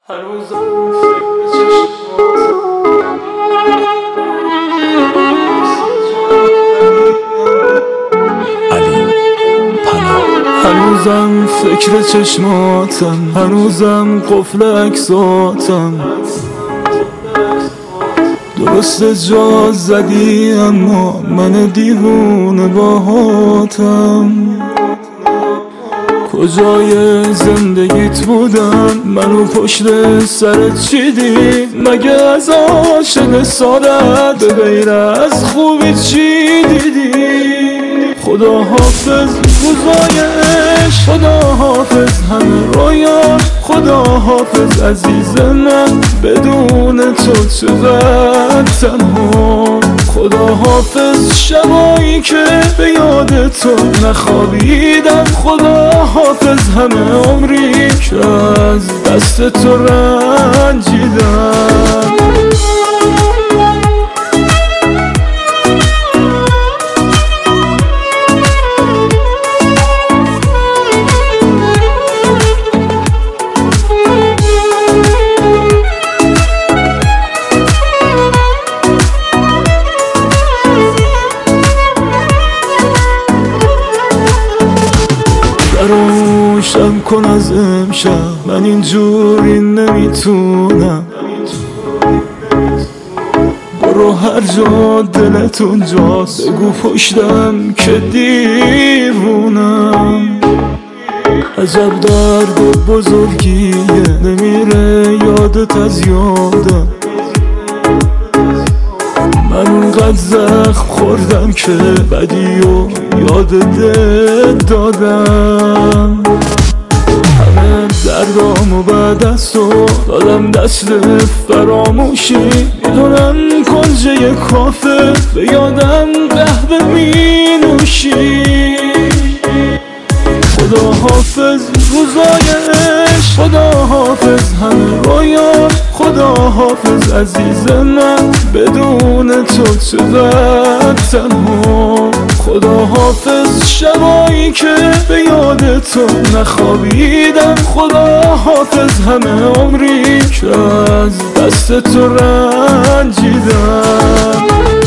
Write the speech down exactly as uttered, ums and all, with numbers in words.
هنوزم فکر چشماتم علی پناه. هنوزم فکر چشماتم، هنوزم قفل عکساتم. درست جا زدی اما من دیوونه باهاتم. کجای زندگیت بودم منو پشت سرت چیدی؟ مگه از عاشق سادت به غیر از خوبی چی دیدی؟ خدا حافظ روزای عشق، خدا حافظ همه رویا، خدا حافظ عزیز من بدون تو چقدر تنها. خدا حافظ شبایی که به یاد تو نخوابیدم. خدا حافظ همه عمری که از دست تو رنجیدم. فراموشم کن از امشب، من اینجوری نمیتونم. برو هر جا دلت اونجاست، بگو پشتم که دیوونم. عجب درد بزرگیه نمیره یادت از یادم. من اونقدر زخم خوردم که بدی و یادت دادم. همه دردامو بعد از تو دادم دست فراموشی. میدونم کنجه کافه به یادم قهوه می نوشی. خدا حافظ روزای عشق، خدا حافظ همه رویا، خدا حافظ عزیز من بدون تو چقدر تنها. خدا حافظ شبایی که به یاد تو نخوابیدم. خدا حافظ همه عمری که از دست تو رنجیدم.